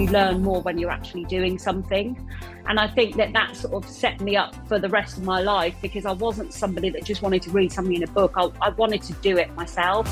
you learn more when you're actually doing something. And I think that sort of set me up for the rest of my life, because I wasn't somebody that just wanted to read something in a book. I wanted to do it myself.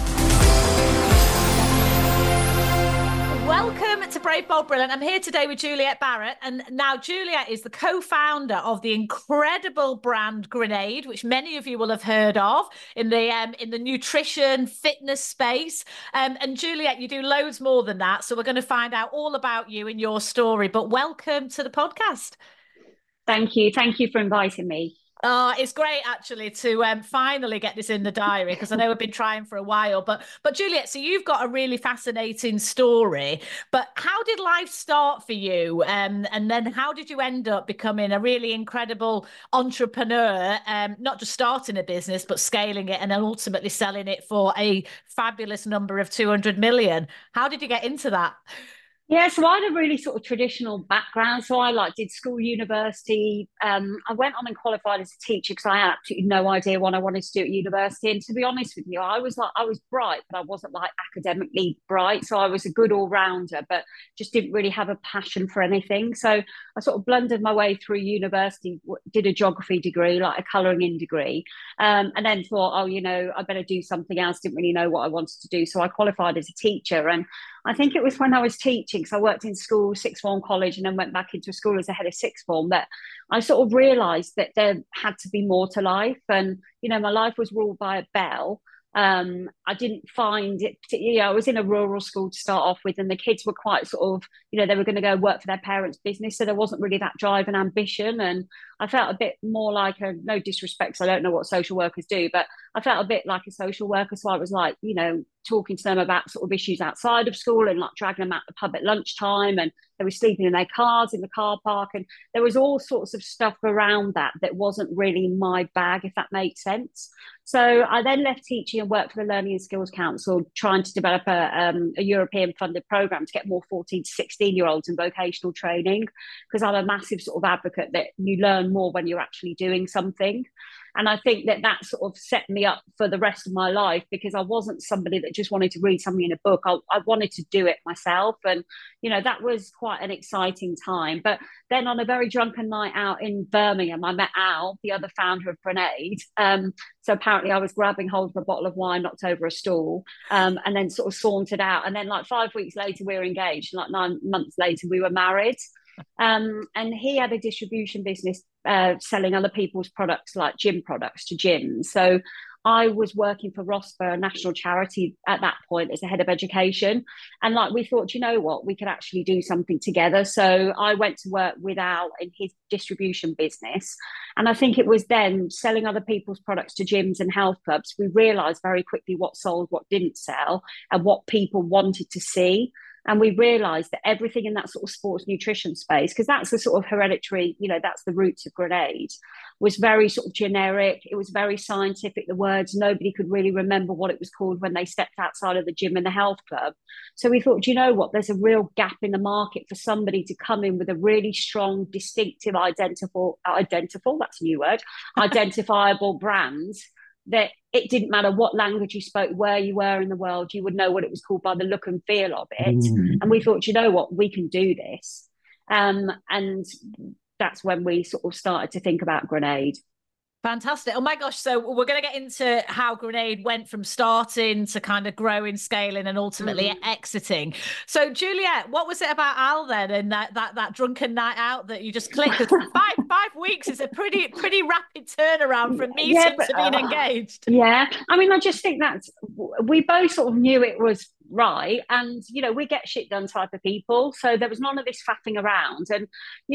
Welcome to Brave, Bold, Brilliant. I'm here today with Juliet Barrett. And now Juliet is the co-founder of the incredible brand Grenade, which many of you will have heard of in the nutrition fitness space. And Juliet, you do loads more than that. So we're going to find out all about you and your story. But welcome to the podcast. Thank you. Thank you for inviting me. Oh, it's great actually to finally get this in the diary, because I know we've been trying for a while. But Juliet, so you've got a really fascinating story. But how did life start for you? And then how did you end up becoming a really incredible entrepreneur? Not just starting a business, but scaling it and then ultimately selling it for a fabulous number of 200 million. How did you get into that? Yeah, so I had a really sort of traditional background. So I did school, university. I went on and qualified as a teacher because I had absolutely no idea what I wanted to do at university. And to be honest with you, I was bright, but I wasn't academically bright. So I was a good all rounder, but just didn't really have a passion for anything. So I sort of blundered my way through university, did a geography degree, like a colouring in degree, and then thought, I better do something else. Didn't really know what I wanted to do. So I qualified as a teacher. And I think it was when I was teaching, because I worked in school, sixth form, college, and then went back into school as a head of sixth form, that I sort of realised that there had to be more to life. And, my life was ruled by a bell. I didn't find it, I was in a rural school to start off with, and the kids were quite sort of, they were going to go work for their parents' business. So there wasn't really that drive and ambition. And I felt a bit more like no disrespect, so I don't know what social workers do, but I felt a bit like a social worker. So I was talking to them about sort of issues outside of school and dragging them out the pub at lunchtime, and they were sleeping in their cars in the car park. And there was all sorts of stuff around that wasn't really my bag, if that makes sense. So I then left teaching and worked for the Learning and Skills Council, trying to develop a European funded program to get more 14 to 16-year-olds in vocational training, because I'm a massive sort of advocate that you learn more when you're actually doing something. And I think that sort of set me up for the rest of my life, because I wasn't somebody that just wanted to read something in a book. I wanted to do it myself. And, that was quite an exciting time. But then on a very drunken night out in Birmingham, I met Al, the other founder of Grenade. So apparently I was grabbing hold of a bottle of wine knocked over a stool, and then sort of sauntered out. And then 5 weeks later, we were engaged. 9 months later, we were married. And he had a distribution business selling other people's products, like gym products, to gyms. So I was working for ROSPA, a national charity at that point, as the head of education. And we thought, what, we could actually do something together. So I went to work with Al in his distribution business. And I think it was then, selling other people's products to gyms and health clubs, we realised very quickly what sold, what didn't sell, and what people wanted to see. And we realised that everything in that sort of sports nutrition space, because that's the sort of hereditary, that's the roots of Grenade, was very sort of generic. It was very scientific, the words. Nobody could really remember what it was called when they stepped outside of the gym and the health club. So we thought, what, there's a real gap in the market for somebody to come in with a really strong, distinctive, identifiable, that's a new word, identifiable brand, that it didn't matter what language you spoke, where you were in the world, you would know what it was called by the look and feel of it. And we thought, what, we can do this. And that's when we sort of started to think about Grenade. Fantastic. Oh my gosh. So we're going to get into how Grenade went from starting to kind of growing, scaling, and ultimately exiting. So Juliet, what was it about Al then, and that drunken night out that you just clicked? Because five weeks is a pretty rapid turnaround from meeting to being engaged. Yeah. I mean, I just think we both sort of knew it was right. And, we get shit done type of people. So there was none of this faffing around. And,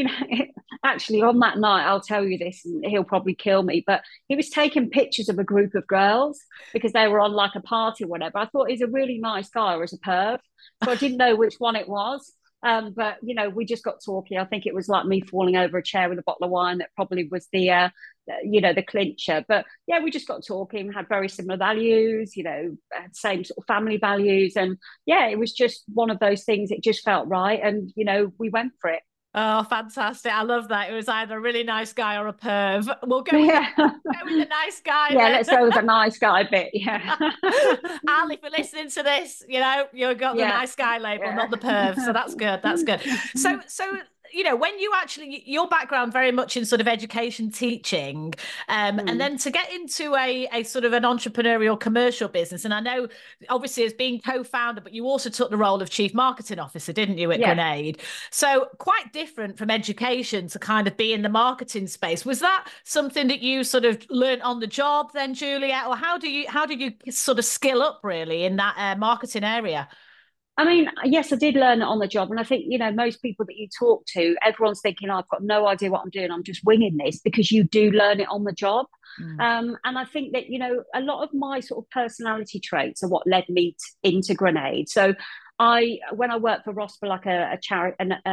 actually on that night, I'll tell you this, and he'll probably kill me, but he was taking pictures of a group of girls because they were on a party or whatever. I thought he's a really nice guy, or as a perv. So I didn't know which one it was. But, we just got talking. I think it was like me falling over a chair with a bottle of wine that probably was the clincher. But yeah, we just got talking, had very similar values, had same sort of family values. And yeah, it was just one of those things. It just felt right. And, we went for it. Oh, fantastic. I love that. It was either a really nice guy or a perv. We'll Yeah. go with the nice guy Yeah, then. let's go with the nice guy bit. Yeah. Al, if you're listening to this, you've got the Yeah. nice guy label, Yeah. not the perv. So that's good. That's good. So when you actually your background very much in sort of education teaching, and then to get into a sort of an entrepreneurial commercial business, and I know obviously as being co-founder, but you also took the role of chief marketing officer, didn't you, at Yeah. Grenade? So quite different from education to kind of be in the marketing space. Was that something that you sort of learned on the job then, Juliet, or how did you sort of skill up really in that marketing area? I mean, yes, I did learn it on the job. And I think, most people that you talk to, everyone's thinking, oh, I've got no idea what I'm doing. I'm just winging this, because you do learn it on the job. And I think that, a lot of my sort of personality traits are what led me into Grenade. So when I worked for Ross for like a charity,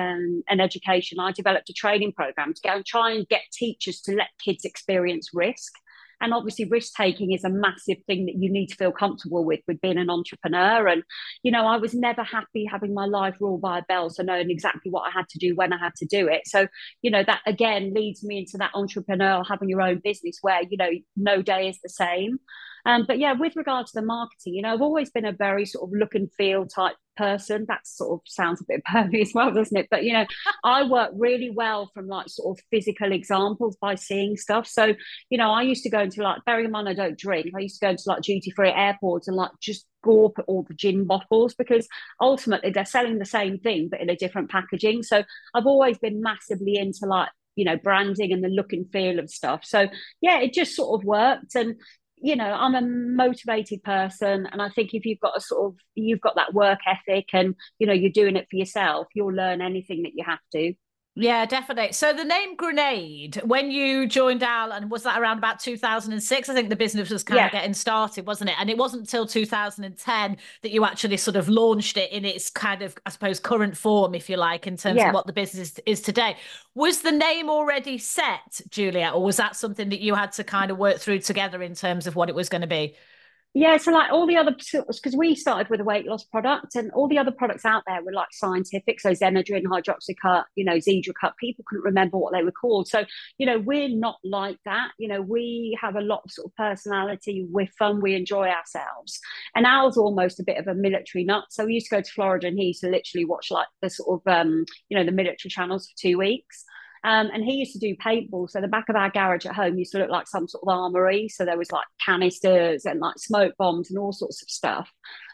an education, I developed a training program to go and try and get teachers to let kids experience risk. And obviously, risk taking is a massive thing that you need to feel comfortable with being an entrepreneur. And, I was never happy having my life ruled by a bell, so knowing exactly what I had to do when I had to do it. So, that again leads me into that entrepreneur, having your own business where, no day is the same. But yeah, with regard to the marketing, I've always been a very sort of look and feel type person. That sort of sounds a bit pervy as well, doesn't it? But I work really well from like sort of physical examples by seeing stuff. So I used to go into, like, bearing in mind I don't drink, I used to go into like duty free airports and like just gawp at all the gin bottles, because ultimately they're selling the same thing but in a different packaging. So I've always been massively into like branding and the look and feel of stuff. So yeah, it just sort of worked. And I'm a motivated person, and I think if you've got that work ethic, and you're doing it for yourself, you'll learn anything that you have to. Yeah, definitely. So the name Grenade, when you joined Al, and was that around about 2006? I think the business was kind of Yeah. getting started, wasn't it? And it wasn't until 2010 that you actually sort of launched it in its kind of, I suppose, current form, if you like, in terms of Yeah. what the business is today. Was the name already set, Juliet, or was that something that you had to kind of work through together in terms of what it was going to be? Yeah, so like all the other, because we started with a weight loss product, and all the other products out there were like scientific. So Xenadrin, Hydroxycut, Zedra Cut, people couldn't remember what they were called. So, we're not like that. We have a lot of sort of personality. We're fun. We enjoy ourselves. And Al's almost a bit of a military nut. So we used to go to Florida, and he used to literally watch like the sort of, the military channels for 2 weeks. And he used to do paintball. So the back of our garage at home used to look like some sort of armory. So there was like canisters and like smoke bombs and all sorts of stuff.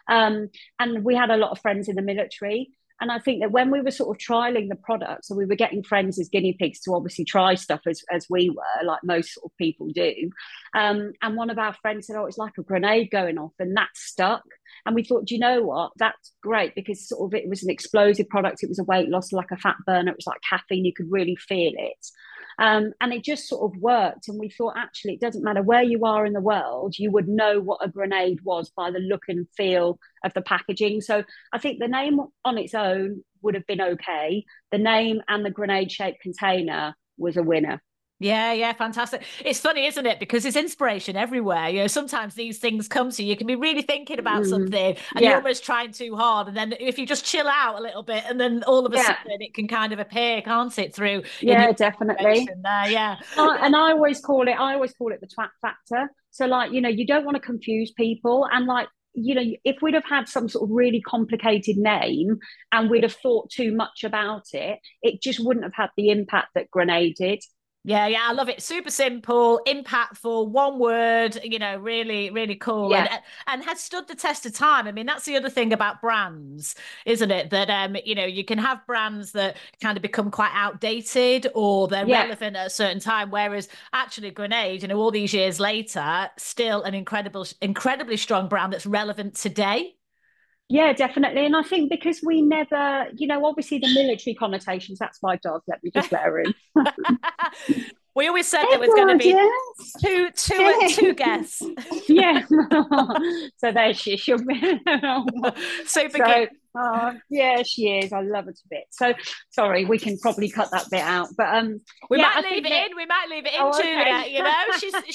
And we had a lot of friends in the military. And I think that when we were sort of trialing the product, so we were getting friends as guinea pigs to obviously try stuff as we were, like most sort of people do. And one of our friends said, oh, it's like a grenade going off, and that stuck. And we thought, do you know what? That's great, because sort of it was an explosive product. It was a weight loss, like a fat burner. It was like caffeine. You could really feel it. And it just sort of worked. And we thought, actually, it doesn't matter where you are in the world, you would know what a grenade was by the look and feel of the packaging. So I think the name on its own would have been okay. The name and the grenade shaped container was a winner. Yeah, yeah, fantastic. It's funny, isn't it? Because it's inspiration everywhere. Sometimes these things come to you. You can be really thinking about something and you're almost trying too hard. And then if you just chill out a little bit, and then all of a sudden it can kind of appear, can't it, through yeah, definitely. Yeah. And I always call it the twat factor. So like, you don't want to confuse people. And like, if we'd have had some sort of really complicated name and we'd have thought too much about it, it just wouldn't have had the impact that Grenade did. Yeah, yeah, I love it. Super simple, impactful, one word, really, really cool. Yeah. And has stood the test of time. I mean, that's the other thing about brands, isn't it? That you can have brands that kind of become quite outdated, or they're relevant at a certain time, whereas actually Grenade, all these years later, still an incredibly strong brand that's relevant today. Yeah, definitely. And I think because we never, obviously the military connotations, that's my dog. Let me just let her in. We always said there was going to be two guests. Yeah. So there she'll be. Super cute. Oh, yeah, she is. I love her to bits. So sorry, we can probably cut that bit out. But We yeah, might I leave think it that. in. We might leave it in, Oh, okay. Juliet. You know,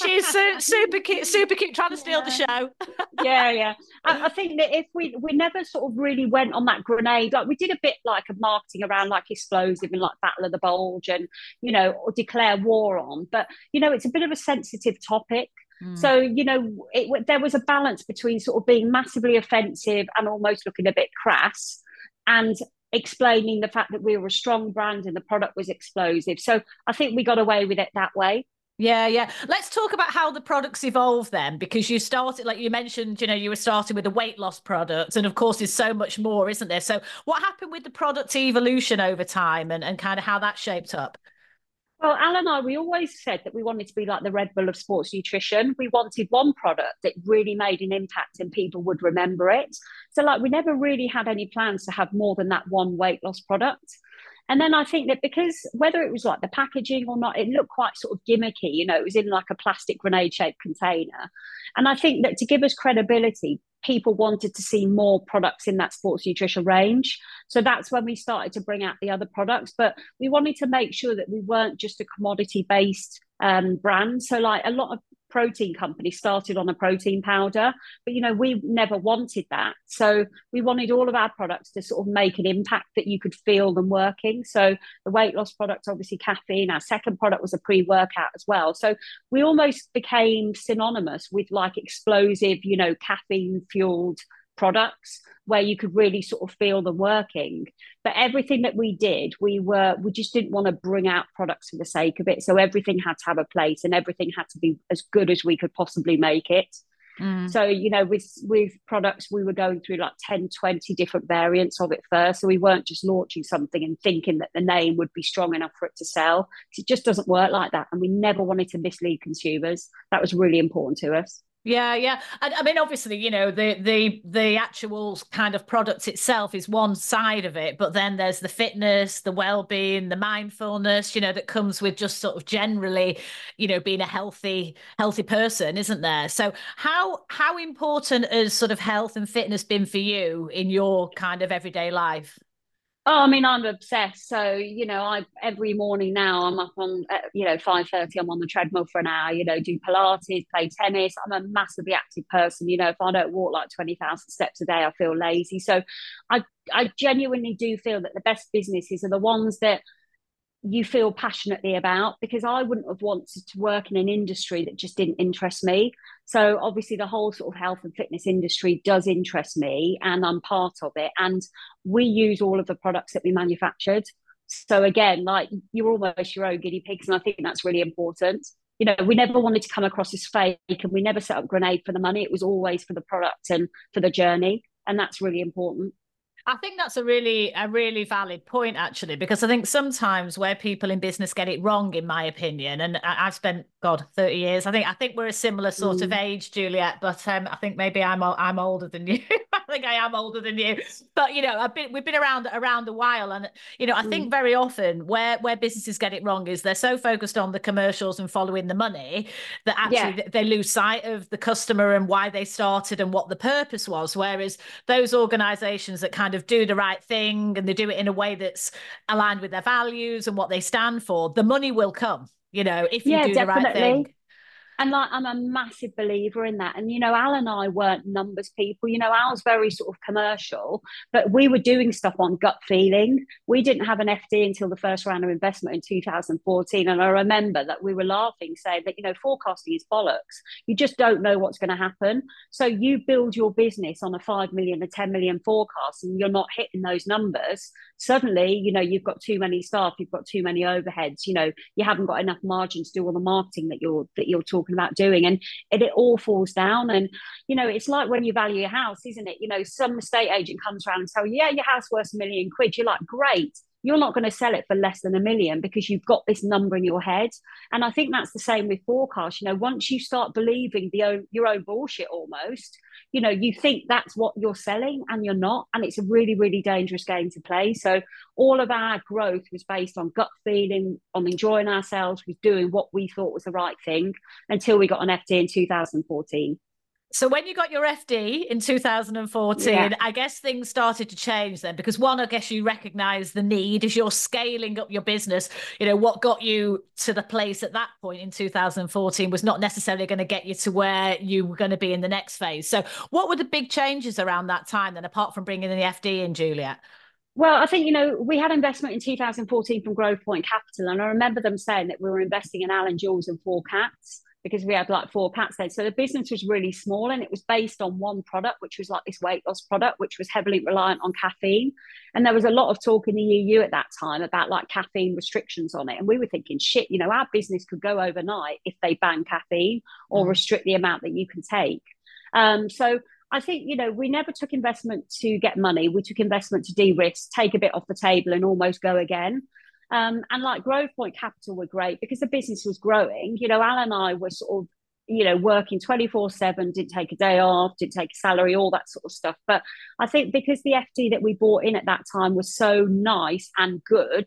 super cute, super cute, trying to steal the Yeah. show. Yeah, yeah. I think that if we never sort of really went on that grenade, like we did a bit like of marketing around like explosive and like Battle of the Bulge and or declare war on, but it's a bit of a sensitive topic. Mm. So there was a balance between sort of being massively offensive and almost looking a bit crass, and explaining the fact that we were a strong brand and the product was explosive. So I think we got away with it that way. Yeah, yeah. Let's talk about how the products evolve then, because you started, like you mentioned, you were starting with a weight loss product, and of course, there's so much more, isn't there? So, what happened with the product evolution over time and kind of how that shaped up? Well, Al and I, we always said that we wanted to be like the Red Bull of sports nutrition. We wanted one product that really made an impact and people would remember it. So, like, we never really had any plans to have more than that one weight loss product. And then I think that because whether it was like the packaging or not, it looked quite sort of gimmicky. It was in like a plastic grenade shaped container. And I think that to give us credibility, people wanted to see more products in that sports nutrition range. So that's when we started to bring out the other products. But we wanted to make sure that we weren't just a commodity based brand. So, like a lot of protein companies started on a protein powder, but we never wanted that. So we wanted all of our products to sort of make an impact that you could feel them working. So the weight loss product, obviously caffeine. Our second product was a pre-workout as well. So we almost became synonymous with like explosive, caffeine fueled products where you could really sort of feel them working. But everything that we did, we just didn't want to bring out products for the sake of it. So everything had to have a place and everything had to be as good as we could possibly make it. Mm. So, with products, we were going through like 10, 20 different variants of it first. So we weren't just launching something and thinking that the name would be strong enough for it to sell. It just doesn't work like that. And we never wanted to mislead consumers. That was really important to us. Yeah, yeah. And I mean, obviously, the actual kind of product itself is one side of it, but then there's the fitness, the well-being, the mindfulness, that comes with just sort of generally, being a healthy person, isn't there? So how important has sort of health and fitness been for you in your kind of everyday life? Oh, I mean, I'm obsessed. So, I every morning now I'm up on 5:30. I'm on the treadmill for an hour. Do Pilates, play tennis. I'm a massively active person. If I don't walk like 20,000 steps a day, I feel lazy. So, I genuinely do feel that the best businesses are the ones that you feel passionately about, because I wouldn't have wanted to work in an industry that just didn't interest me. So obviously the whole sort of health and fitness industry does interest me and I'm part of it. And we use all of the products that we manufactured. So again, like you're almost your own guinea pigs. And I think that's really important. We never wanted to come across as fake and we never set up Grenade for the money. It was always for the product and for the journey. And that's really important. I think that's a really valid point, actually, because I think sometimes where people in business get it wrong, in my opinion, and I've spent, God, 30 years. I think we're a similar sort of age, Juliet, but I think maybe I'm older than you. I think I am older than you. But we've been around a while, and I think very often where businesses get it wrong is they're so focused on the commercials and following the money that Yeah. actually they lose sight of the customer and why they started and what the purpose was. Whereas those organizations that kind of do the right thing and they do it in a way that's aligned with their values and what they stand for, the money will come, if you Yeah, do the right thing. definitely. And like, I'm a massive believer in that. And, Al and I weren't numbers people. Al's very sort of commercial, but we were doing stuff on gut feeling. We didn't have an FD until the first round of investment in 2014. And I remember that we were laughing, saying that, forecasting is bollocks. You just don't know what's going to happen. So you build your business on a 5 million, a 10 million forecast, and you're not hitting those numbers. Suddenly, you've got too many staff, you've got too many overheads, you haven't got enough margin to do all the marketing that you're talking about doing, and it all falls down. And it's like when you value your house, isn't it? Some estate agent comes around and tells you, yeah, your house worth £1 million. You're like, great, you're not going to sell it for less than £1 million because you've got this number in your head. And I think that's the same with forecast. Once you start believing your own bullshit almost, you think that's what you're selling and you're not. And it's a really, really dangerous game to play. So all of our growth was based on gut feeling, on enjoying ourselves, was doing what we thought was the right thing until we got an FD in 2014. So when you got your FD in 2014, Yeah. I guess things started to change then, because one, I guess you recognize the need as you're scaling up your business. What got you to the place at that point in 2014 was not necessarily going to get you to where you were going to be in the next phase. So what were the big changes around that time then, apart from bringing in the FD in, Juliet? Well, I think, we had investment in 2014 from Growth Point Capital. And I remember them saying that we were investing in Alan Jules and four cats because we had like four cats then. So the business was really small and it was based on one product, which was like this weight loss product, which was heavily reliant on caffeine. And there was a lot of talk in the EU at that time about like caffeine restrictions on it. And we were thinking, shit, our business could go overnight if they ban caffeine or restrict the amount that you can take. So I think, we never took investment to get money. We took investment to de-risk, take a bit off the table and almost go again. And like Growth Point Capital were great because the business was growing. Al and I were sort of, working 24/7, didn't take a day off, didn't take a salary, all that sort of stuff. But I think because the FD that we bought in at that time was so nice and good,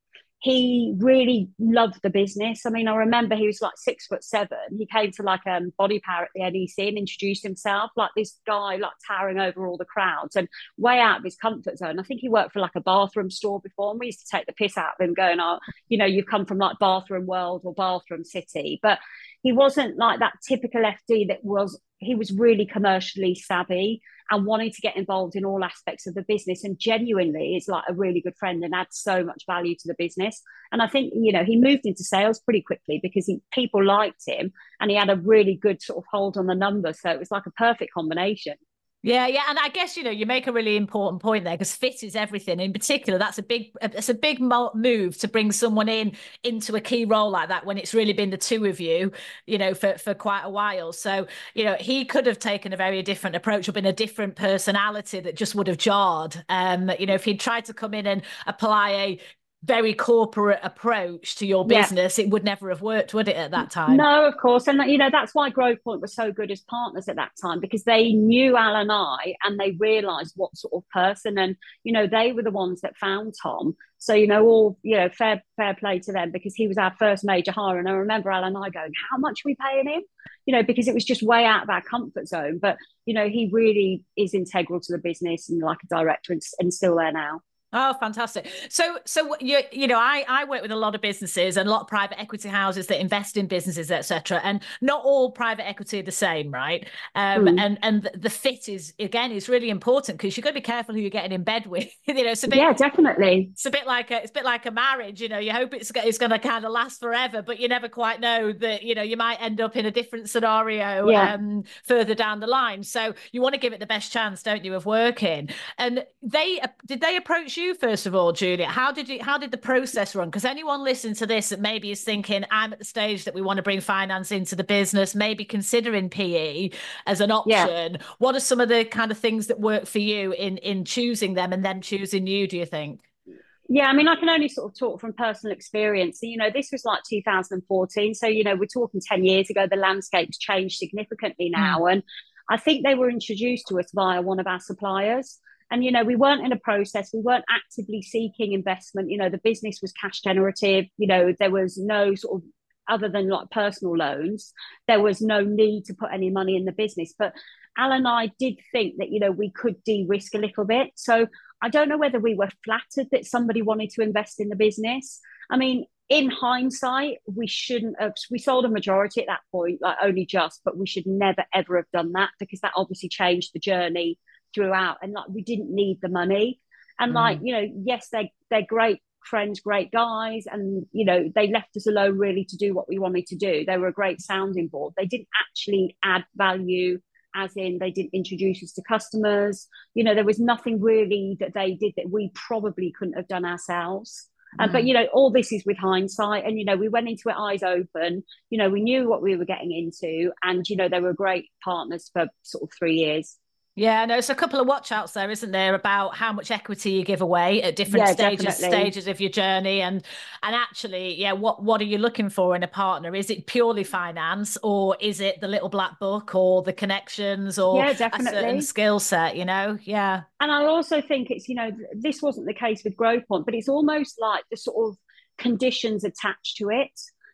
he really loved the business. I mean, I remember he was like 6'7". He came to like Body Power at the NEC and introduced himself like this guy, like towering over all the crowds and way out of his comfort zone. I think he worked for like a bathroom store before, and we used to take the piss out of him, going, "Oh, you've come from like Bathroom World or Bathroom City." But he wasn't like that typical FD he was really commercially savvy and wanting to get involved in all aspects of the business, and genuinely is like a really good friend and adds so much value to the business. And I think, he moved into sales pretty quickly because people liked him and he had a really good sort of hold on the numbers. So it was like a perfect combination. Yeah, yeah, and I guess you make a really important point there, because fit is everything. In particular, that's a big move to bring someone into a key role like that when it's really been the two of you, for quite a while. So he could have taken a very different approach or been a different personality that just would have jarred. If he'd tried to come in and apply a very corporate approach to your business, it would never have worked, would it, at that time? No, of course. And, that's why Growth Point was so good as partners at that time, because they knew Al and I, and they realised what sort of person, and, they were the ones that found Tom. So, fair play to them, because he was our first major hire. And I remember Al and I going, how much are we paying him? Because it was just way out of our comfort zone. But, he really is integral to the business and like a director, and still there now. Oh, fantastic. So I work with a lot of businesses and a lot of private equity houses that invest in businesses, etc. And not all private equity are the same, right? And the fit is really important, because you've got to be careful who you're getting in bed with. Yeah, definitely. It's a bit like a marriage. You hope it's going to kind of last forever, but you never quite know that. You might end up in a different scenario further down the line. So you want to give it the best chance, don't you, of working? And did they approach you first of all, Julia? How did the process run? Because anyone listening to this that maybe is thinking, I'm at the stage that we want to bring finance into the business, maybe considering PE as an option. What are some of the kind of things that work for you in choosing them and then choosing you, do you think? Yeah, I mean, I can only sort of talk from personal experience. This was like 2014. So, we're talking 10 years ago. The landscape's changed significantly now. And I think they were introduced to us via one of our suppliers. And, we weren't in a process. We weren't actively seeking investment. The business was cash generative. There was no sort of, other than like personal loans, there was no need to put any money in the business. But Al and I did think that, we could de-risk a little bit. So I don't know whether we were flattered that somebody wanted to invest in the business. I mean, in hindsight, we shouldn't have. We sold a majority at that point, like only just, but we should never, ever have done that, because that obviously changed the journey throughout. And like, we didn't need the money. And like, yes, they're great friends, great guys. And, they left us alone really to do what we wanted to do. They were a great sounding board. They didn't actually add value, as in they didn't introduce us to customers. There was nothing really that they did that we probably couldn't have done ourselves. But, all this is with hindsight. And, we went into it eyes open. We knew what we were getting into. And, they were great partners for sort of 3 years. Yeah, no, it's a couple of watch outs there, isn't there, about how much equity you give away at different stages of your journey, and actually, what are you looking for in a partner? Is it purely finance, or is it the little black book, or the connections, or a certain skill set? Yeah. And I also think it's this wasn't the case with Growth Point, but it's almost like the sort of conditions attached to it.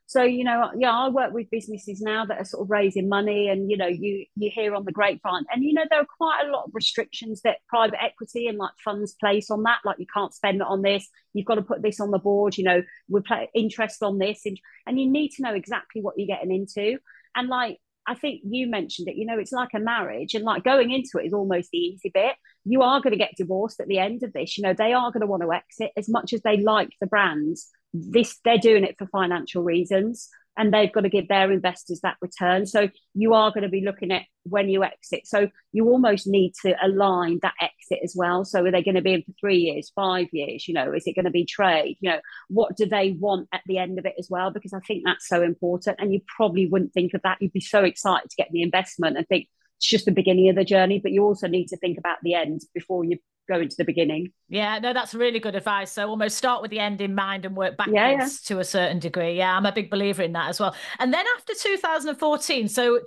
So, yeah, I work with businesses now that are sort of raising money, and you hear on the grapevine, and there are quite a lot of restrictions that private equity and like funds place on that. Like, you can't spend it on this, you've got to put this on the board, we play interest on this, and you need to know exactly what you're getting into. And like, I think you mentioned it, it's like a marriage, and like going into it is almost the easy bit. You are going to get divorced at the end of this. They are going to want to exit as much as they like the brands. They're doing it for financial reasons, and they've got to give their investors that return. So you are going to be looking at when you exit. So you almost need to align that exit as well. So are they going to be in for 3 years, 5 years? Is it going to be trade? What do they want at the end of it as well? Because I think that's so important. And you probably wouldn't think of that. You'd be so excited to get the investment and think it's just the beginning of the journey, but you also need to think about the end before you go into the beginning. Yeah, no, that's really good advice. So almost start with the end in mind and work backwards to a certain degree. Yeah, I'm a big believer in that as well. And then after 2014, so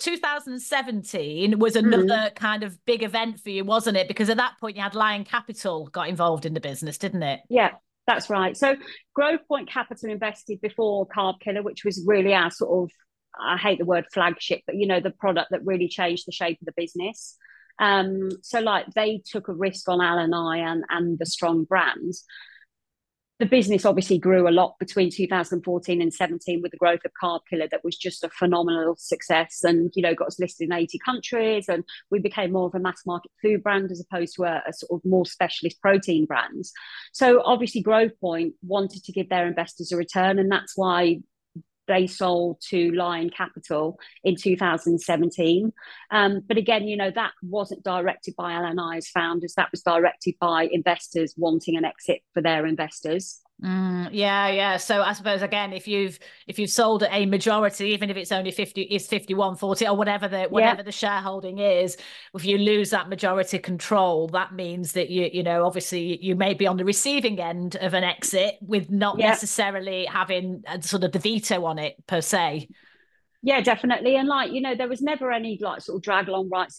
2017 was another kind of big event for you, wasn't it? Because at that point you had Lion Capital got involved in the business, didn't it? Yeah, that's right. So Grove Point Capital invested before Carb Killer, which was really our sort of, I hate the word flagship, but the product that really changed the shape of the business. So like, they took a risk on L&I and the strong brands. The business obviously grew a lot between 2014 and 17 with the growth of Carb Killer. That was just a phenomenal success, and got us listed in 80 countries, and we became more of a mass market food brand as opposed to a sort of more specialist protein brands. So obviously Grove Point wanted to give their investors a return, and that's why they sold to Lion Capital in 2017. But again, that wasn't directed by L&I's founders. That was directed by investors wanting an exit for their investors. Yeah. So I suppose, again, if you've sold a majority, even if it's only 51-40 or whatever the shareholding is, if you lose that majority control, that means that you obviously you may be on the receiving end of an exit with not necessarily having sort of the veto on it per se. Yeah, definitely. And like, there was never any like sort of drag along rights.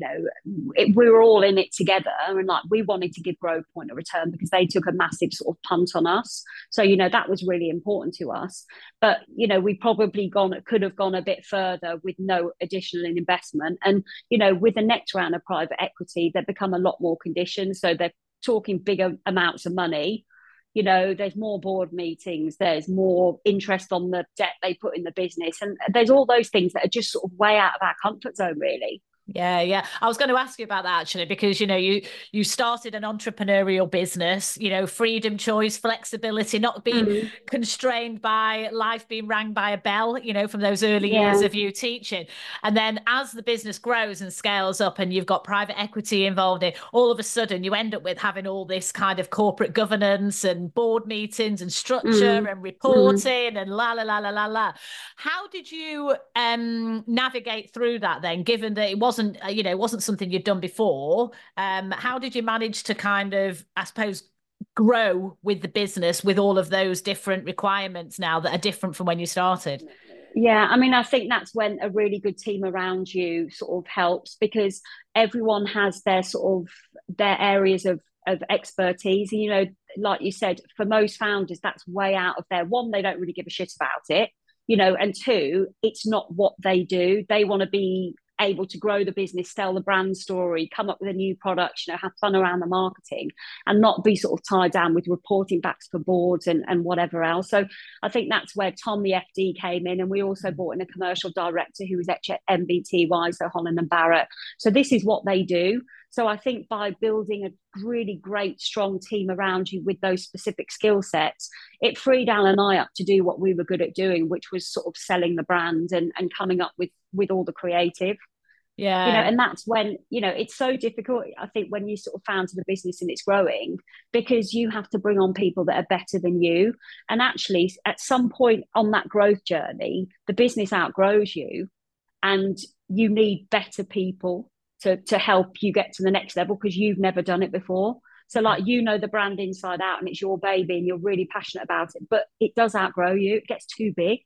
We were all in it together, and like, we wanted to give Grove Point a return because they took a massive sort of punt on us. So, that was really important to us. But, we probably could have gone a bit further with no additional investment. And, with the next round of private equity, they've become a lot more conditioned. So they're talking bigger amounts of money. There's more board meetings, there's more interest on the debt they put in the business, and there's all those things that are just sort of way out of our comfort zone, really. Yeah. I was going to ask you about that actually, because you started an entrepreneurial business, freedom, choice, flexibility, not being constrained by life being rang by a bell, from those early years of you teaching. And then as the business grows and scales up and you've got private equity involved in, all of a sudden you end up with having all this kind of corporate governance and board meetings and structure and reporting and la la la la la la. How did you navigate through that then, given that it wasn't something you'd done before? How did you manage to kind of, I suppose, grow with the business with all of those different requirements now that are different from when you started? Yeah, I mean, I think that's when a really good team around you sort of helps, because everyone has their sort of their areas of expertise. And, like you said, for most founders, that's way out of their one, they don't really give a shit about it, and two, it's not what they do. They want to be able to grow the business, tell the brand story, come up with a new product, have fun around the marketing, and not be sort of tied down with reporting backs for boards and whatever else. So I think that's where Tom, the FD, came in, and we also brought in a commercial director who was at MBTY, so Holland and Barrett. So this is what they do. So I think by building a really great, strong team around you with those specific skill sets, it freed Al and I up to do what we were good at doing, which was sort of selling the brand and coming up with all the creative. Yeah. And that's when, it's so difficult, I think, when you sort of founded a business and it's growing, because you have to bring on people that are better than you. And actually, at some point on that growth journey, the business outgrows you, and you need better people to help you get to the next level, because you've never done it before. So like, the brand inside out, and it's your baby and you're really passionate about it, but it does outgrow you. It gets too big.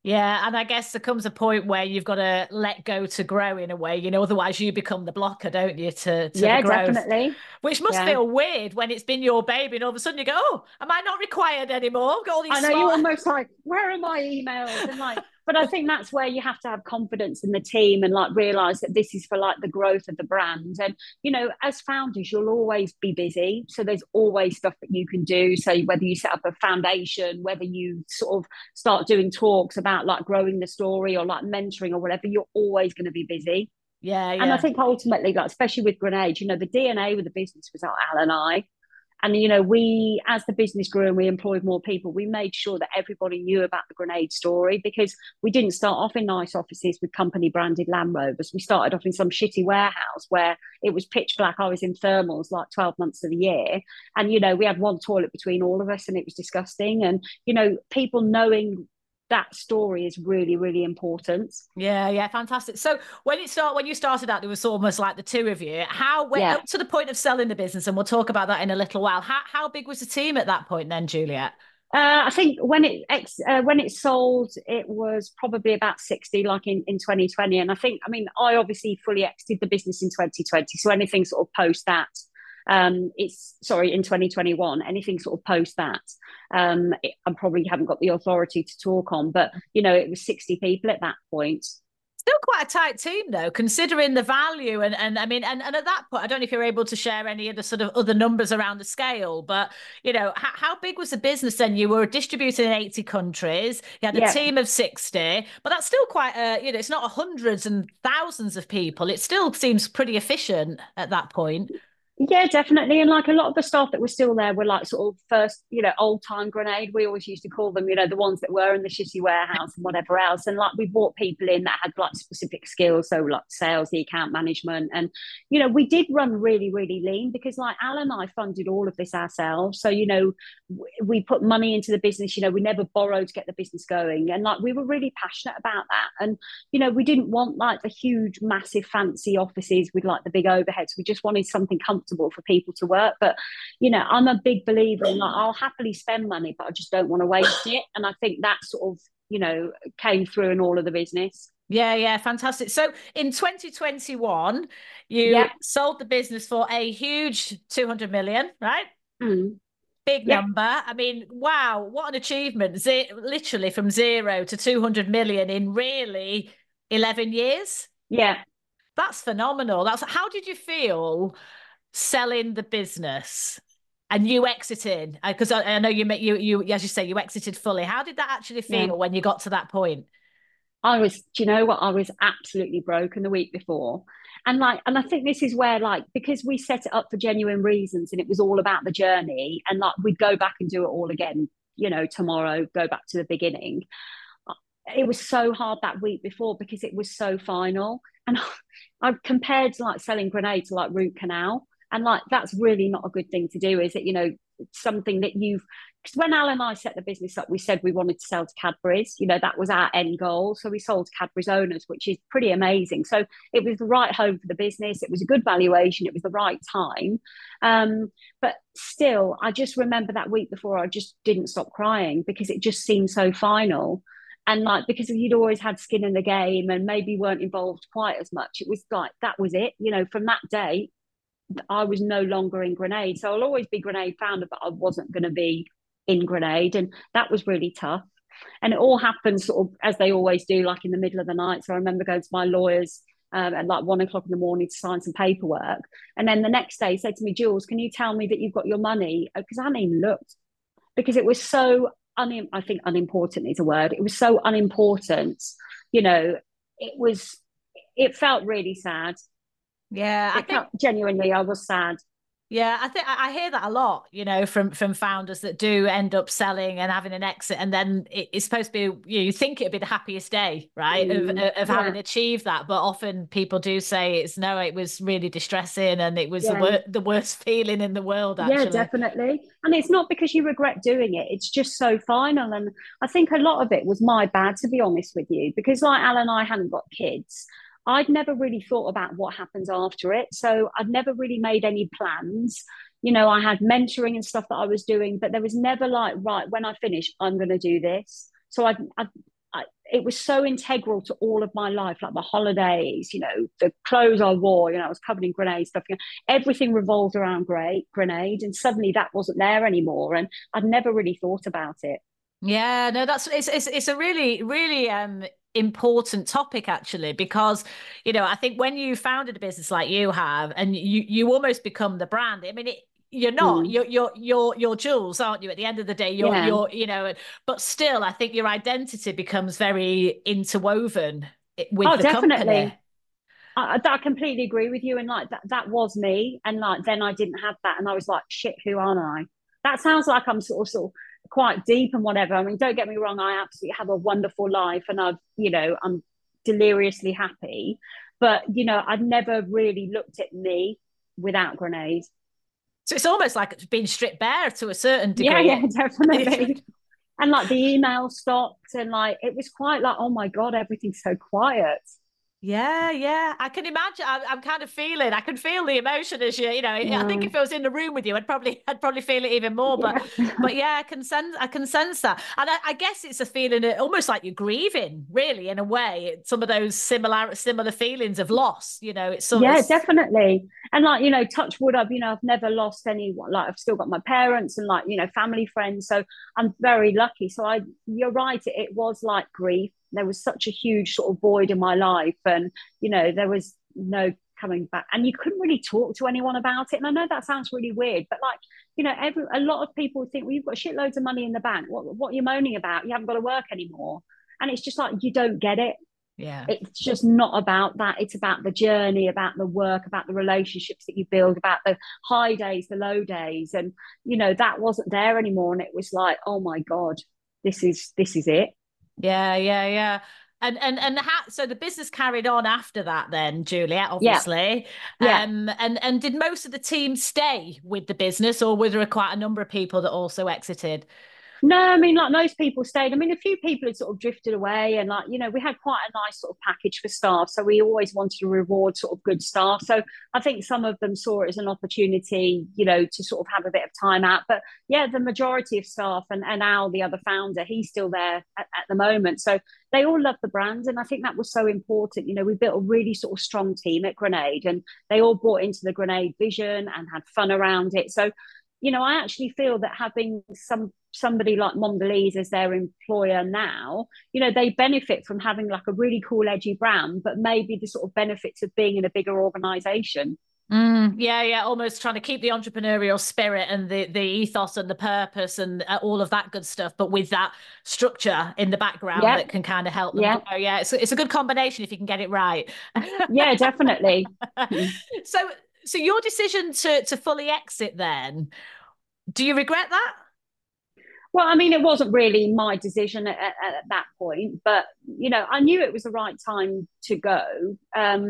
Yeah, and I guess there comes a point where you've got to let go to grow in a way, otherwise you become the blocker, don't you, to the Yeah, growth, definitely. which must Yeah. feel weird when it's been your baby and all of a sudden you go, oh, am I not required anymore? I've got all I these know you're smart. almost like, where are my emails? And like, but I think that's where you have to have confidence in the team and like realize that this is for like the growth of the brand. And, as founders, you'll always be busy. So there's always stuff that you can do. So whether you set up a foundation, whether you sort of start doing talks about like growing the story or like mentoring or whatever, you're always going to be busy. Yeah, And I yeah. think ultimately, like, especially with Grenade, the DNA with the business was Al and I. And, we, as the business grew and we employed more people, we made sure that everybody knew about the Grenade story because we didn't start off in nice offices with company branded Land Rovers. We started off in some shitty warehouse where it was pitch black. I was in thermals like 12 months of the year. And, we had one toilet between all of us and it was disgusting. And, people knowing that story is really, really important. Yeah, yeah, fantastic. So when you started out, it was almost like the two of you. How went Yeah. up to the point of selling the business, and we'll talk about that in a little while. How big was the team at that point then, Juliet? I think when it sold, it was probably about 60, like in 2020. And I obviously fully exited the business in 2020. So anything sort of post that, in 2021, anything sort of post that, I probably haven't got the authority to talk on. But it was 60 people at that point. Still quite a tight team though, considering the value and I mean and at that point, I don't know if you're able to share any of the sort of other numbers around the scale, but how big was the business then? You were distributed in 80 countries, you had a Yeah. team of 60, but that's still quite it's not hundreds and thousands of people. It still seems pretty efficient at that point. Yeah, definitely. And like a lot of the staff that were still there were like sort of first, old time Grenade. We always used to call them, the ones that were in the shitty warehouse and whatever else. And like we brought people in that had like specific skills. So like sales, the account management. And, we did run really, really lean because like Al and I funded all of this ourselves. So, we put money into the business, we never borrowed to get the business going. And like we were really passionate about that. And, we didn't want like the huge, massive, fancy offices with like the big overheads. We just wanted something comfortable for people to work. But I'm a big believer in like I'll happily spend money, but I just don't want to waste it. And I think that sort of came through in all of the business. Yeah, yeah, fantastic. So in 2021, you Yeah. sold the business for a huge 200 million, right? Mm. Big Yeah. number. I mean, wow, what an achievement. Literally from 0 to 200 million in really 11 years. Yeah. That's phenomenal. How did you feel selling the business and you exiting? Because I know you as you say, you exited fully. How did that actually Yeah. feel when you got to that point? Do you know what? I was absolutely broken the week before. And I think this is where, like, because we set it up for genuine reasons and it was all about the journey, and like we'd go back and do it all again, tomorrow, go back to the beginning. It was so hard that week before because it was so final. And I compared to like selling Grenade to like root canal. And like that's really not a good thing to do, is it? Something that you've, because when Al and I set the business up, we said we wanted to sell to Cadbury's. That was our end goal. So we sold to Cadbury's owners, which is pretty amazing. So it was the right home for the business. It was a good valuation. It was the right time. But still, I just remember that week before, I just didn't stop crying because it just seemed so final. And like because you'd always had skin in the game and maybe weren't involved quite as much, it was like that was it. From that day, I was no longer in Grenade. So I'll always be Grenade founder, but I wasn't going to be in Grenade. And that was really tough. And it all happened sort of as they always do, like in the middle of the night. So I remember going to my lawyers at like 1 o'clock in the morning to sign some paperwork. And then the next day he said to me, Jules, can you tell me that you've got your money? Because I hadn't even looked because it was so, I think unimportant is a word. It was so unimportant. It felt really sad. Yeah, I It think felt genuinely, I was sad. Yeah, I think I hear that a lot, from founders that do end up selling and having an exit, and then it's supposed to be you think it'd be the happiest day, right, of having Yeah. achieved that, but often people do say it was really distressing, and it was Yeah. the worst feeling in the world, Yeah, actually. definitely. And it's not because you regret doing it, it's just so final. And I think a lot of it was my bad, to be honest with you, because like Al and I hadn't got kids. I'd never really thought about what happens after it. So I'd never really made any plans. I had mentoring and stuff that I was doing, but there was never like, right, when I finish, I'm going to do this. So it was so integral to all of my life, like my holidays, the clothes I wore, I was covered in Grenade stuff. Everything revolved around Grenade, and suddenly that wasn't there anymore. And I'd never really thought about it. Yeah, no, it's a really, really important topic actually, because I think when you founded a business like you have, and you almost become the brand. I mean, you're not, Mm. you're Jules, aren't you? At the end of the day, Yeah. but still, I think your identity becomes very interwoven with Oh, the company. definitely. I completely agree with you. And like that was me. And like then I didn't have that. And I was like, shit, who am I? That sounds like I'm sort of quite deep and whatever. I mean, don't get me wrong, I absolutely have a wonderful life and I'm deliriously happy. But I'd never really looked at me without Grenade. So it's almost like being stripped bare to a certain Yeah, degree. yeah, definitely. And like the email stopped and like it was quite like, oh my God, everything's so quiet. Yeah, yeah, I can imagine. I'm kind of feeling. I can feel the emotion as I think Yeah. if I was in the room with you, I'd probably feel it even more. But Yeah. but yeah, I can sense that, and I guess it's a feeling almost like you're grieving, really, in a way. Some of those similar feelings of loss. It's so Yeah, it's definitely. And like, touch wood, I've never lost anyone. Like I've still got my parents and like, family friends. So I'm very lucky. So you're right. It was like grief. There was such a huge sort of void in my life. And, there was no coming back. And you couldn't really talk to anyone about it. And I know that sounds really weird, but like, a lot of people think, well, you've got shitloads of money in the bank. What are you moaning about? You haven't got to work anymore. And it's just like, you don't get it. yeah. It's just not about that. It's about the journey, about the work, about the relationships that you build, about the high days, the low days. And that wasn't there anymore. And it was like, oh my God, this is it. Yeah, yeah, yeah. So the business carried on after that then, Juliet, Yeah. obviously. Yeah. And did most of the team stay with the business, or were there quite a number of people that also exited? No, I mean, like most people stayed. I mean, a few people had sort of drifted away, and like, we had quite a nice sort of package for staff. So we always wanted to reward sort of good staff. So I think some of them saw it as an opportunity, to sort of have a bit of time out. But yeah, the majority of staff and Al, the other founder, he's still there at the moment. So they all love the brand. And I think that was so important. We built a really sort of strong team at Grenade, and they all bought into the Grenade vision and had fun around it. So I actually feel that having somebody like Mondelez as their employer now, they benefit from having like a really cool, edgy brand, but maybe the sort of benefits of being in a bigger organization. Yeah, yeah, almost trying to keep the entrepreneurial spirit and the ethos and the purpose and all of that good stuff, but with that structure in the background Yeah, that can kind of help them yeah, grow. Yeah, it's a good combination if you can get it right. yeah, definitely. So so your decision to fully exit then, do you regret that? Well, I mean, it wasn't really my decision at that point, but I knew it was the right time to go.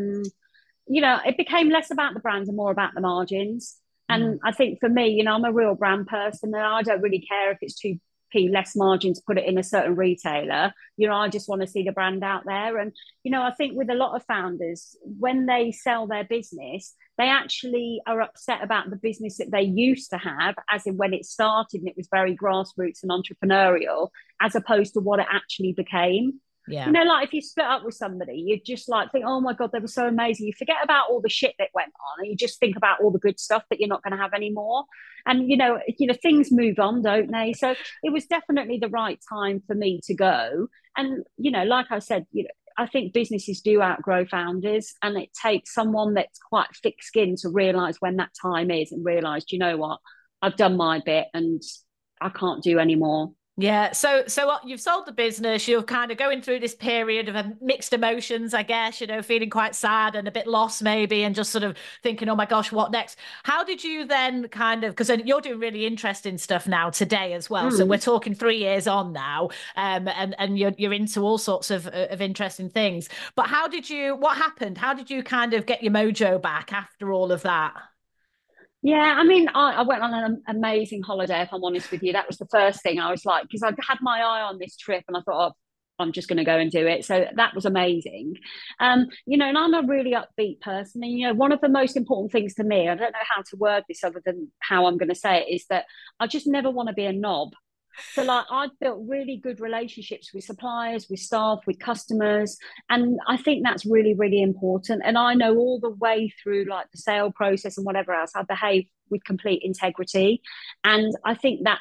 It became less about the brand and more about the margins. Mm. And I think for me, I'm a real brand person, and I don't really care if it's 2p less margin to put it in a certain retailer. I just want to see the brand out there. And I think with a lot of founders, when they sell their business, they actually are upset about the business that they used to have, as in when it started and it was very grassroots and entrepreneurial, as opposed to what it actually became. Yeah. Like if you split up with somebody, you just like think, oh my God, they were so amazing. You forget about all the shit that went on and you just think about all the good stuff that you're not going to have anymore. And things move on, don't they? So it was definitely the right time for me to go. And like I said, I think businesses do outgrow founders, and it takes someone that's quite thick-skinned to realize when that time is and realize, what, I've done my bit and I can't do anymore. Yeah, so you've sold the business. You're kind of going through this period of mixed emotions, I guess. Feeling quite sad and a bit lost, maybe, and just sort of thinking, "Oh my gosh, what next?" How did you then kind of? Because you're doing really interesting stuff now today as well. So we're talking 3 years on now, and you're into all sorts of interesting things. But how did you? What happened? How did you kind of get your mojo back after all of that? Yeah, I mean, I went on an amazing holiday, if I'm honest with you. That was the first thing I was like, because I had my eye on this trip and I thought, oh, I'm just going to go and do it. So that was amazing. And I'm a really upbeat person. And, one of the most important things to me, I don't know how to word this other than how I'm going to say it, is that I just never want to be a knob. So like I've built really good relationships with suppliers, with staff, with customers. And I think that's really, really important. And I know all the way through like the sale process and whatever else, I behave with complete integrity. And I think that,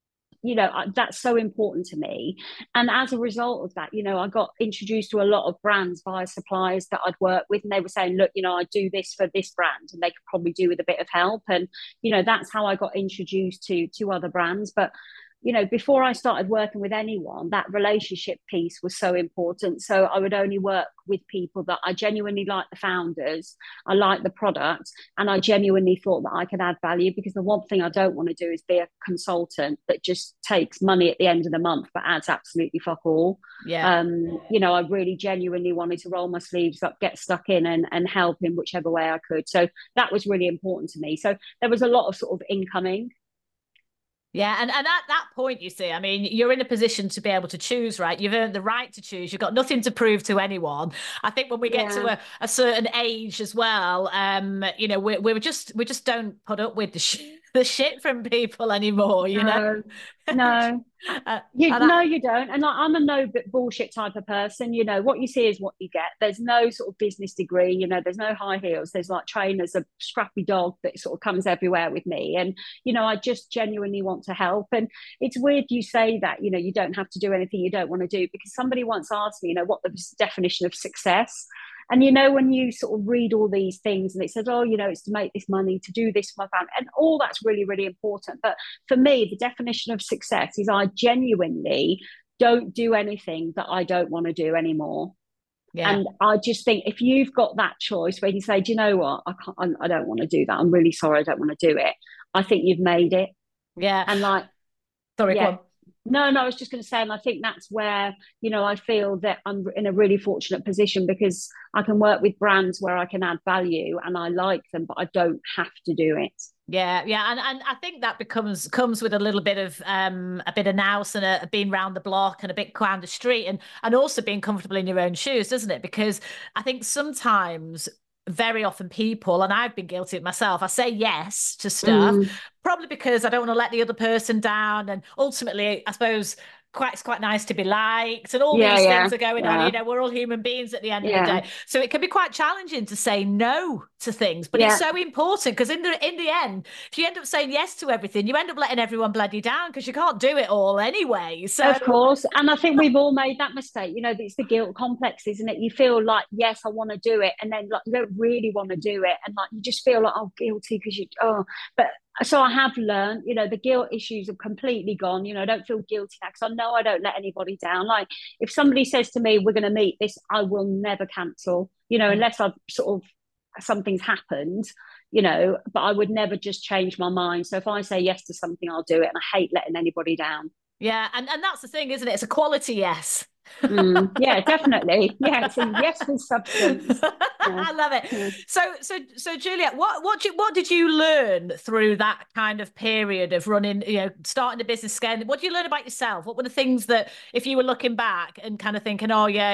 that's so important to me. And as a result of that, I got introduced to a lot of brands via suppliers that I'd worked with, and they were saying, look, I do this for this brand, and they could probably do with a bit of help. And that's how I got introduced to other brands. But before I started working with anyone, that relationship piece was so important. So I would only work with people that I genuinely like, the founders, I like the product, and I genuinely thought that I could add value. Because the one thing I don't want to do is be a consultant that just takes money at the end of the month but adds absolutely fuck all. Yeah. I really genuinely wanted to roll my sleeves up, get stuck in, and help in whichever way I could. So that was really important to me. So there was a lot of sort of incoming. Yeah, and at that point, you see, I mean, you're in a position to be able to choose, right? You've earned the right to choose. You've got nothing to prove to anyone. I think when we get to a certain age as well, we just don't put up with the shit from people anymore, you know? No. No, you don't. And like, I'm a no bullshit type of person. What you see is what you get. There's no sort of business degree. There's no high heels. There's like trainers, a scrappy dog that sort of comes everywhere with me. And I just genuinely want to help. And it's weird you say that. You don't have to do anything you don't want to do, because somebody once asked me, what the definition of success. And when you sort of read all these things and it says, oh, it's to make this money, to do this for my family, and all that's really, really important. But for me, the definition of success is I genuinely don't do anything that I don't want to do anymore. Yeah. And I just think if you've got that choice where you say, do you know what, I don't want to do that, I'm really sorry, I don't want to do it, I think you've made it. Yeah. And like, sorry, yeah. go on. No, I was just going to say, and I think that's where, I feel that I'm in a really fortunate position, because I can work with brands where I can add value and I like them, but I don't have to do it. Yeah, and I think that comes with a little bit of nous and a being round the block and a bit down the street, and also being comfortable in your own shoes, doesn't it? Because I think sometimes, very often people, and I've been guilty of myself, I say yes to stuff, probably because I don't want to let the other person down. And ultimately, I suppose it's quite nice to be liked, and all these things are going on. We're all human beings at the end of the day. So it can be quite challenging to say no to things, but it's so important, because in the end, if you end up saying yes to everything, you end up letting everyone bloody down, because you can't do it all anyway. So of course, and I think we've all made that mistake. It's the guilt complex, isn't it? You feel like, yes, I want to do it, and then like you don't really want to do it, and like you just feel like, oh, guilty because but so I have learned, the guilt issues have completely gone. I don't feel guilty now, because I know I don't let anybody down. Like if somebody says to me, we're going to meet this, I will never cancel, unless I've sort of, something's happened, but I would never just change my mind. So if I say yes to something, I'll do it. And I hate letting anybody down. Yeah. And that's the thing, isn't it? It's a quality yes. Yeah, definitely. Yeah, it's a yes with substance. Yeah. I love it. Yeah. So Juliet, what did you learn through that kind of period of running, starting the business again? What did you learn about yourself? What were the things that, if you were looking back and kind of thinking, oh yeah,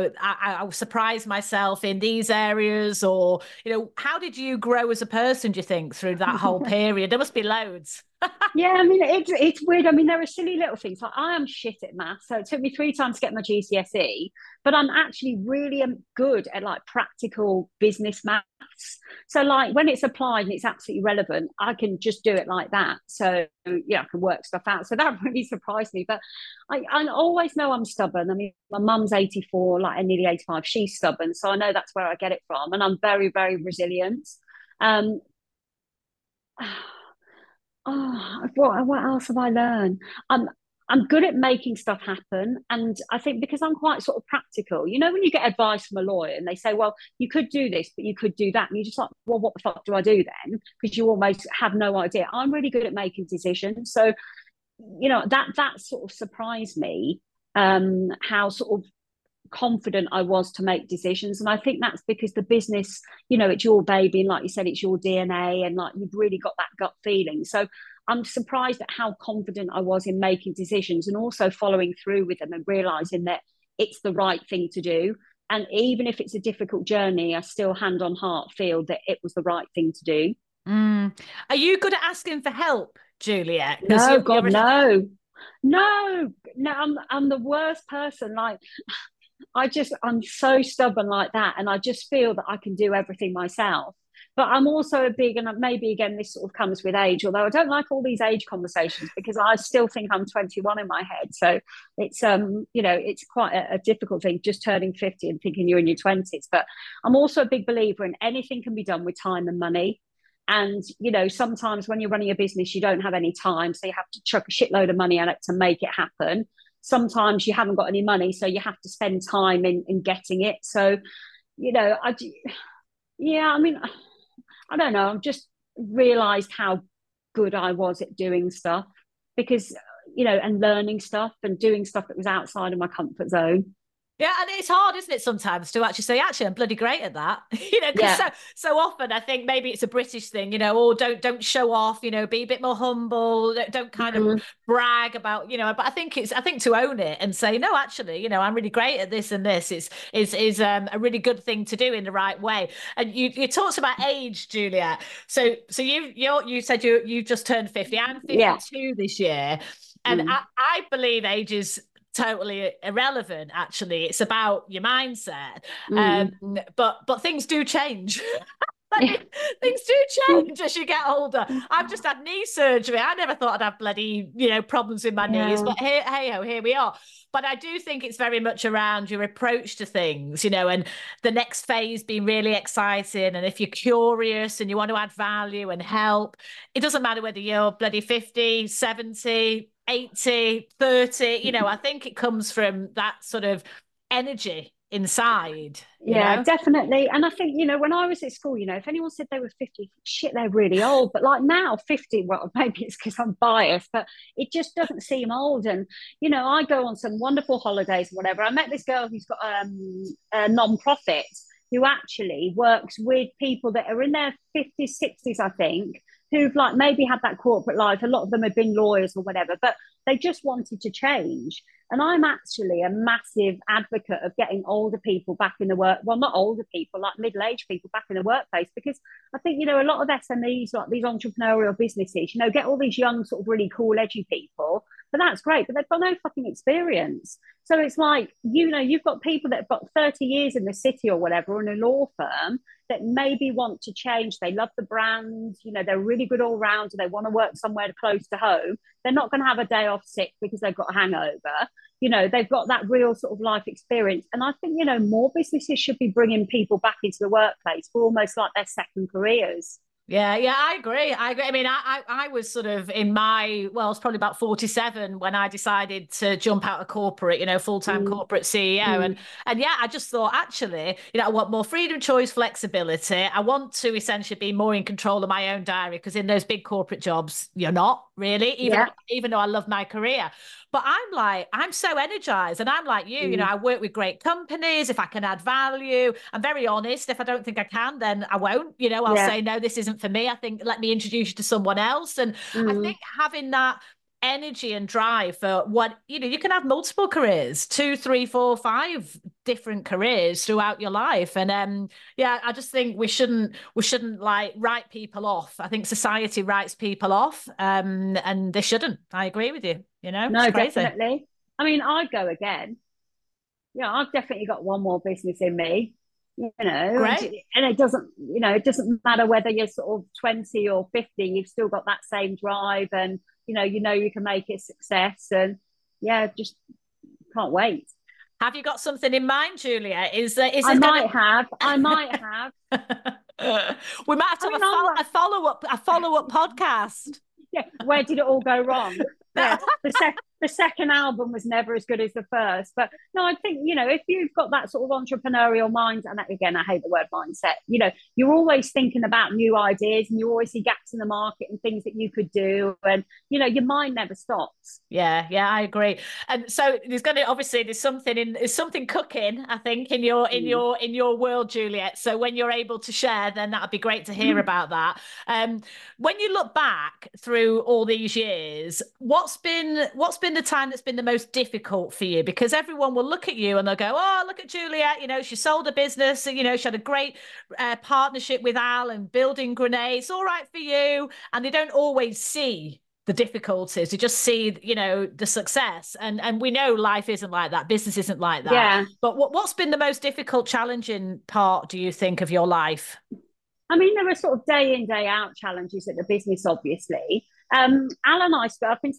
I surprised myself in these areas, or how did you grow as a person, do you think, through that whole period? There must be loads. Yeah, I mean, it's weird. I mean, there are silly little things. Like I am shit at maths, so it took me 3 times to get my GCSE, but I'm actually really good at like practical business maths. So like when it's applied and it's absolutely relevant, I can just do it like that. So yeah, I can work stuff out. So that really surprised me. But I always know I'm stubborn. I mean, my mum's 84, like and nearly 85. She's stubborn, so I know that's where I get it from, and I'm very, very resilient. Oh, what else have I learned? I'm good at making stuff happen, and I think because I'm quite sort of practical. When you get advice from a lawyer and they say, "Well, you could do this, but you could do that," and you're just like, "Well, what the fuck do I do then?" Because you almost have no idea. I'm really good at making decisions, so that sort of surprised me. How sort of confident I was to make decisions. And I think that's because the business, it's your baby, and like you said, it's your DNA, and like you've really got that gut feeling. So I'm surprised at how confident I was in making decisions, and also following through with them, and realizing that it's the right thing to do. And even if it's a difficult journey, I still hand on heart feel that it was the right thing to do. Are you good at asking for help, Juliet? No, God, no. No, no, I'm the worst person. Like, I'm so stubborn like that, and I just feel that I can do everything myself. But I'm also a big, and maybe again this sort of comes with age. Although I don't like all these age conversations because I still think I'm 21 in my head. So it's it's quite a difficult thing just turning 50 and thinking you're in your 20s. But I'm also a big believer in anything can be done with time and money. And sometimes when you're running a business, you don't have any time, so you have to chuck a shitload of money at it to make it happen. Sometimes you haven't got any money, so you have to spend time in getting it. So, yeah, I mean, I don't know. I've just realized how good I was at doing stuff because, and learning stuff and doing stuff that was outside of my comfort zone. Yeah, and it's hard, isn't it, sometimes to actually say, actually, I'm bloody great at that. Because Yeah. so often I think maybe it's a British thing, or don't show off, be a bit more humble, don't kind of brag about, but I think to own it and say, no, actually, I'm really great at this and this is a really good thing to do in the right way. And you talked about age, Juliet. So you said you just turned 50. I'm 52 this year. And I believe age is totally irrelevant. Actually, it's about your mindset. But things do change. Things do change as you get older. I've just had knee surgery. I never thought I'd have bloody problems with my knees, but here we are. But I do think it's very much around your approach to things, and the next phase being really exciting. And if you're curious and you want to add value and help, it doesn't matter whether you're bloody 50, 70, 80, 30, I think it comes from that sort of energy inside. Yeah, definitely. And I think, when I was at school, if anyone said they were 50, shit, they're really old. But like now, 50, well, maybe it's because I'm biased, but it just doesn't seem old. And, I go on some wonderful holidays or whatever. I met this girl who's got a non-profit who actually works with people that are in their 50s, 60s, I think, who've like maybe had that corporate life. A lot of them have been lawyers or whatever, but they just wanted to change. And I'm actually a massive advocate of getting older people back in the work. Well, not older people, like middle-aged people back in the workplace, because I think, a lot of SMEs, like these entrepreneurial businesses, get all these young, sort of really cool, edgy people. But that's great, but they've got no fucking experience. So it's like, you've got people that have got 30 years in the city or whatever, in a law firm, that maybe want to change. They love the brand, they're really good all round, and they want to work somewhere close to home. They're not going to have a day off sick because they've got a hangover. They've got that real sort of life experience. And I think, more businesses should be bringing people back into the workplace for almost like their second careers. Yeah, I agree. I mean, I was sort of I was probably about 47 when I decided to jump out of corporate, full-time corporate CEO. And yeah, I just thought, actually, I want more freedom, choice, flexibility. I want to essentially be more in control of my own diary, because in those big corporate jobs, you're not really, even though I love my career. But I'm so energized, and I'm like you, I work with great companies. If I can add value, I'm very honest. If I don't think I can, then I won't, I'll say, no, this isn't for me. I think, let me introduce you to someone else. And I think having that energy and drive for what, you can have multiple careers, 2, 3, 4, 5 different careers throughout your life. And I just think we shouldn't like write people off. I think society writes people off, and they shouldn't. I agree with you. No, definitely. I mean, I'd go again. I've definitely got one more business in me. Great. And it doesn't matter whether you're sort of 20 or 50, you've still got that same drive, and you can make it a success. And just can't wait. Have you got something in mind, Julia? I might have. We might have to have a follow-up podcast. Yeah, where did it all go wrong? Yeah, the second album was never as good as the first. But no, I think, if you've got that sort of entrepreneurial mind, and again, I hate the word mindset, you're always thinking about new ideas, and you always see gaps in the market and things that you could do. And, your mind never stops. Yeah, I agree. And so there's something cooking, I think, in your world, Juliet. So when you're able to share, then that'd be great to hear about that. When you look back through all these years, what's been the time that's been the most difficult for you? Because everyone will look at you and they'll go, oh, look at Juliet, she sold a business, she had a great partnership with Al and building Grenade. It's all right for you. And they don't always see the difficulties, you just see, you know, the success. And we know life isn't like that, business isn't like that. Yeah. But what's been the most difficult, challenging part, do you think, of your life? I mean, there are sort of day in, day out challenges at the business, obviously. Al and I split up in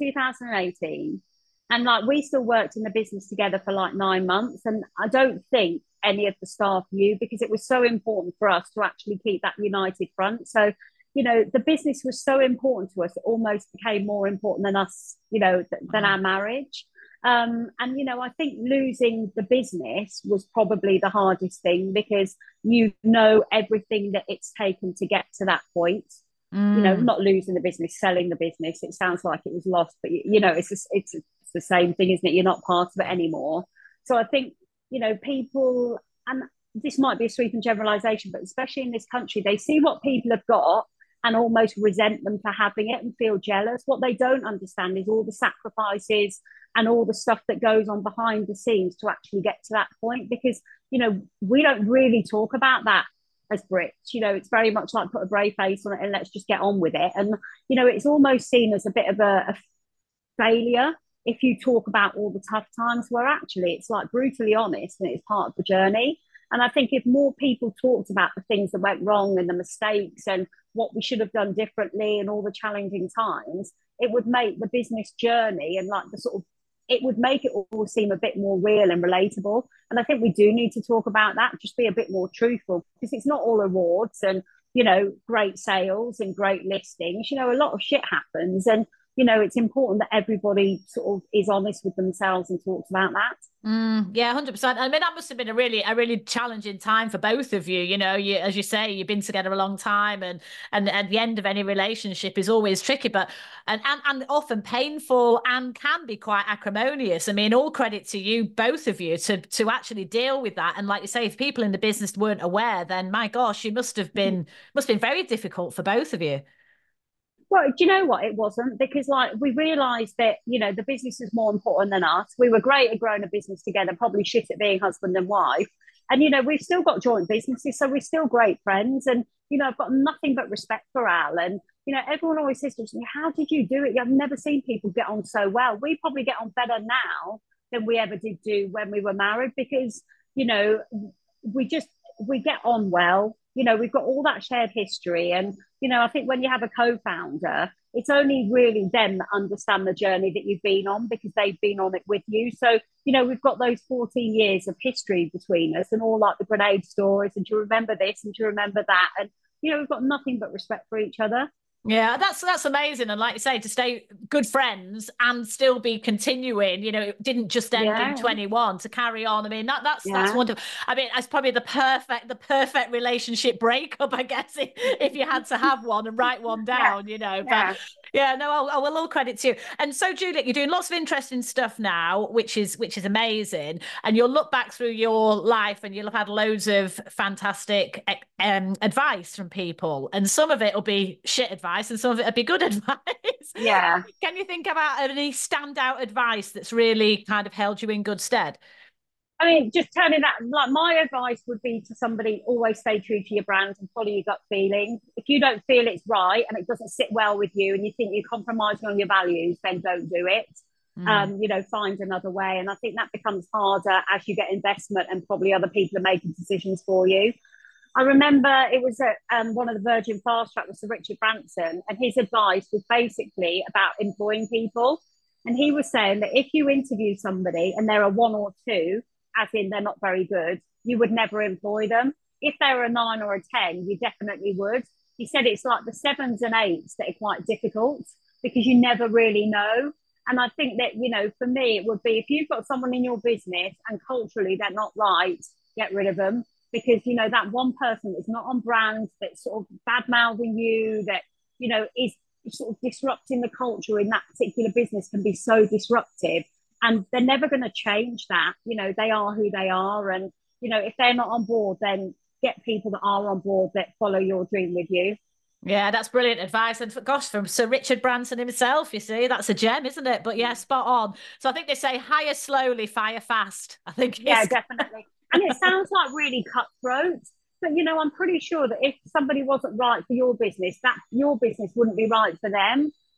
2018, and like we still worked in the business together for like 9 months. And I don't think any of the staff knew, because it was so important for us to actually keep that united front. So, you know, the business was so important to us, it almost became more important than us, you know, than our marriage. And, you know, I think losing the business was probably the hardest thing, because you know everything that it's taken to get to that point. You know, not losing the business, selling the business. It sounds like it was lost, but, you know, it's the same thing, isn't it? You're not part of it anymore. So I think, you know, people, and this might be a sweeping generalization, but especially in this country, they see what people have got and almost resent them for having it and feel jealous. What they don't understand is all the sacrifices and all the stuff that goes on behind the scenes to actually get to that point. Because, you know, we don't really talk about that as Brits. You know, it's very much like put a brave face on it and let's just get on with it. And, you know, it's almost seen as a bit of a failure if you talk about all the tough times, where actually it's like brutally honest and it's part of the journey. And I think if more people talked about the things that went wrong and the mistakes and what we should have done differently and all the challenging times, it would make the business journey and like the sort of, it would make it all seem a bit more real and relatable. And I think we do need to talk about that, just be a bit more truthful, because it's not all awards and, you know, great sales and great listings. You know, a lot of shit happens, and, you know, it's important that everybody sort of is honest with themselves and talks about that. Yeah, 100%. I mean, that must have been a really challenging time for both of you. You know, you, as you say, you've been together a long time, and at the end of any relationship is always tricky, but and often painful, and can be quite acrimonious. I mean, all credit to you, both of you, to actually deal with that. And like you say, if people in the business weren't aware, then my gosh, you must have been very difficult for both of you. Well, do you know what? It wasn't, because like we realised that, you know, the business is more important than us. We were great at growing a business together, probably shit at being husband and wife. And, you know, we've still got joint businesses, so we're still great friends. And, you know, I've got nothing but respect for Al. And, you know, everyone always says to me, how did you do it? I've never seen people get on so well. We probably get on better now than we ever did do when we were married, because, you know, we get on well. You know, we've got all that shared history. And, you know, I think when you have a co-founder, it's only really them that understand the journey that you've been on, because they've been on it with you. So, you know, we've got those 14 years of history between us, and all like the grenade stories, and to remember this and to remember that. And, you know, we've got nothing but respect for each other. Yeah, that's amazing. And like you say, to stay good friends and still be continuing, you know, it didn't just end in 21, to carry on. I mean, that's wonderful. I mean, it's probably the perfect relationship breakup, I guess, if you had to have one and write one down, you know. But yeah, no, I will all credit to you. And so, Juliet, you're doing lots of interesting stuff now, which is amazing. And you'll look back through your life and you'll have had loads of fantastic advice from people. And some of it will be shit advice, and some of it would be good advice. Yeah. Can you think about any standout advice that's really kind of held you in good stead? I mean, just turning that, like my advice would be to somebody, always stay true to your brand and follow your gut feeling. If you don't feel it's right and it doesn't sit well with you and you think you're compromising on your values, then don't do it. You know, find another way. And I think that becomes harder as you get investment and probably other people are making decisions for you. I remember it was at one of the Virgin Fast Track with Sir Richard Branson, and his advice was basically about employing people. And he was saying that if you interview somebody and there are one or two, as in they're not very good, you would never employ them. If they're a 9 or a 10, you definitely would. He said it's like the 7s and 8s that are quite difficult, because you never really know. And I think that, you know, for me, it would be if you've got someone in your business and culturally they're not right, get rid of them. Because, you know, that one person that's not on brand, that's sort of bad mouthing you, that, you know, is sort of disrupting the culture in that particular business, can be so disruptive. And they're never going to change that. You know, they are who they are. And, you know, if they're not on board, then get people that are on board that follow your dream with you. Yeah, that's brilliant advice. And gosh, from Sir Richard Branson himself, you see, that's a gem, isn't it? But yeah, spot on. So I think they say hire slowly, fire fast. I think Yeah, definitely. And it sounds like really cutthroat, but, you know, I'm pretty sure that if somebody wasn't right for your business, that your business wouldn't be right for them.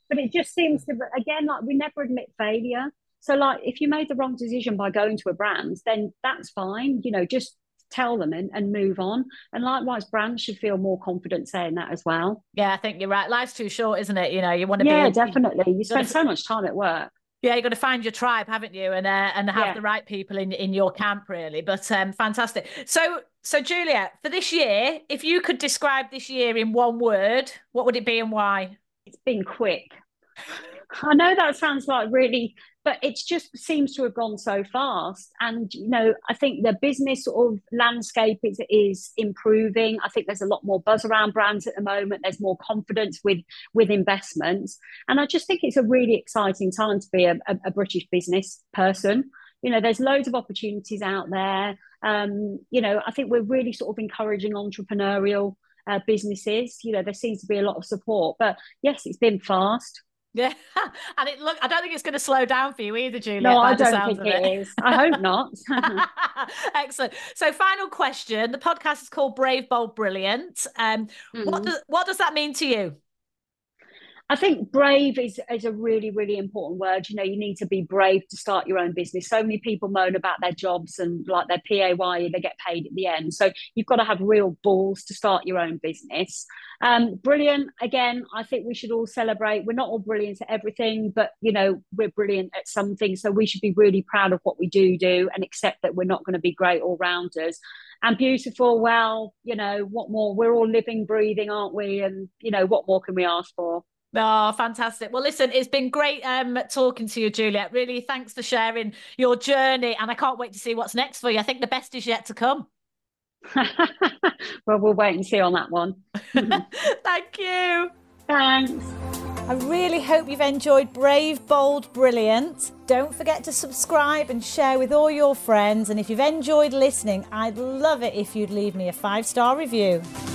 but it just seems to, again, like we never admit failure. So like if you made the wrong decision by going to a brand, then that's fine. Just tell them and move on. And likewise, brands should feel more confident saying that as well. Yeah, I think you're right. Life's too short, isn't it? You want to be. Yeah, be. definitely. You spend so much time at work. Yeah, you've got to find your tribe, haven't you? And have the right people in your camp, really. But fantastic. So Juliet, for this year, if you could describe this year in one word, what would it be and why? It's been quick. I know that sounds like really, but it just seems to have gone so fast. And, I think the business sort of landscape is improving. I think there's a lot more buzz around brands at the moment. There's more confidence with investments. And I just think it's a really exciting time to be a British business person. There's loads of opportunities out there. I think we're really sort of encouraging entrepreneurial businesses. There seems to be a lot of support. But yes, it's been fast. Yeah, and I don't think it's going to slow down for you either, Juliet. No, I don't think it is. I hope not. Excellent. So, final question. The podcast is called Brave, Bold, Brilliant. What does that mean to you? I think brave is a really, really important word. You need to be brave to start your own business. So many people moan about their jobs and like their PAYE, they get paid at the end. So you've got to have real balls to start your own business. Brilliant. Again, I think we should all celebrate. We're not all brilliant at everything, but we're brilliant at something. So we should be really proud of what we do and accept that we're not going to be great all rounders. And beautiful, well, what more? We're all living, breathing, aren't we? And what more can we ask for? Oh, fantastic. Well, listen, it's been great talking to you, Juliet. Really, thanks for sharing your journey. And I can't wait to see what's next for you. I think the best is yet to come. Well, we'll wait and see on that one. Thank you. Thanks. I really hope you've enjoyed Brave, Bold, Brilliant. Don't forget to subscribe and share with all your friends. And if you've enjoyed listening, I'd love it if you'd leave me a 5-star review.